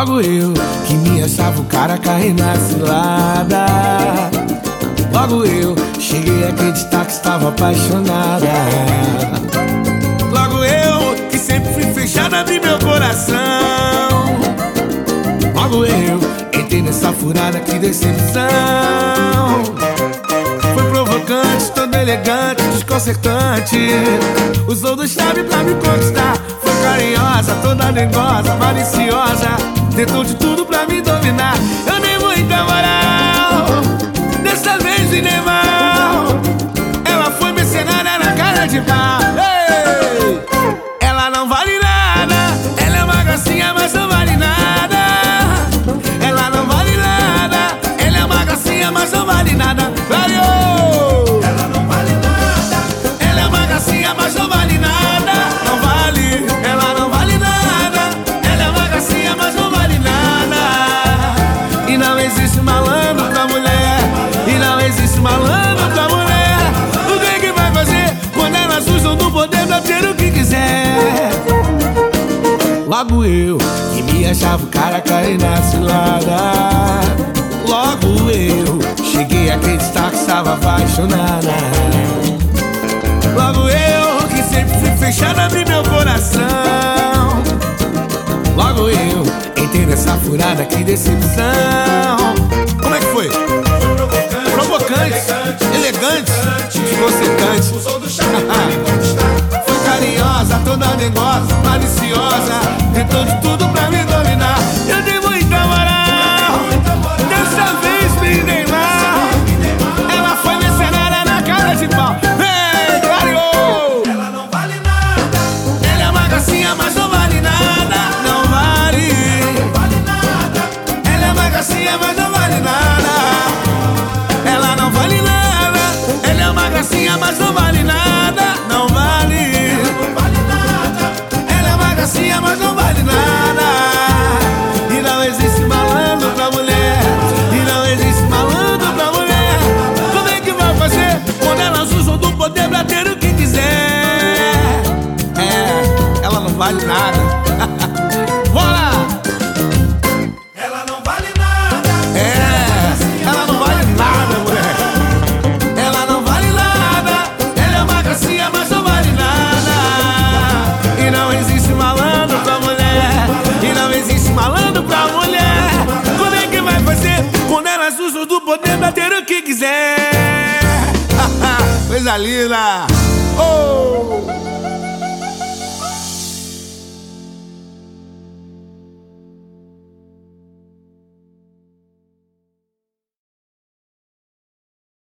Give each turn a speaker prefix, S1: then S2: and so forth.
S1: Logo eu, que me achava o cara, caí na cilada. Logo eu, cheguei a acreditar que estava apaixonada. Logo eu, que sempre fui fechada, abri meu coração. Logo eu, entrei nessa furada, que decepção. Foi provocante, todo elegante, desconcertante. Usou do chave pra me conquistar. Foi carinhosa, toda dengosa, maliciosa. Tentou de tudo pra me dominar. Eu dei muita moral, dessa vez me dei mal. Ela foi mercenária na cara de pau. Hey! Ela não vale nada. Ela é uma gracinha, mas não vale nada. Ela não vale nada. Ela é uma gracinha, mas não vale nada. Valeu!
S2: Ela não vale nada.
S1: Ela é uma gracinha, mas não vale nada. Não vale. Ela não vale nada. Ela é uma gracinha, mas não vale nada. E não existe malandro pra mulher. E não existe malandro pra mulher. O que é que vai fazer quando elas usam do poder pra ter o que quiser? Logo eu, que me achava o cara, caí na cilada. Logo eu, cheguei a acreditar que estava apaixonada. Logo eu, que sempre fui fechada, abri meu coração. Logo eu, entrei nessa furada, que decepção. Como é que foi? Provocante, elegante, desconcertante.
S2: Usou do chave pra me conquistar.
S1: Foi carinhosa, toda dengosa, maliciosa. Tentou de tudo pra me dominar. Eu dei muita moral, dessa vez me dei mal. Ela foi mercenária na cara de pau. Vem, clareou!
S2: Ela não vale nada.
S1: Ela é uma gracinha, mas não vale nada. Não vale.
S2: Não vale nada.
S1: Ela é uma gracinha, mas não vale nada. Ela não vale nada. Ela é uma gracinha, mas não vale nada. Não vale.
S2: Não vale nada.
S1: Ela é uma gracinha, mas não vale nada. E não existe malandro pra mulher. E não existe malandro pra mulher. Como é que vai fazer quando elas usam do poder pra ter o que quiser? É, ela não vale nada. Bora!
S2: Ela não vale nada.
S1: É, ela não vale nada, mulher. Ela não vale nada. Ela é uma gracinha, mas não vale nada. E não existe malandro pra mulher. E não existe malandro pra mulher. Como é que vai fazer quando elas usam do poder pra ter o que quiser? Coisa linda.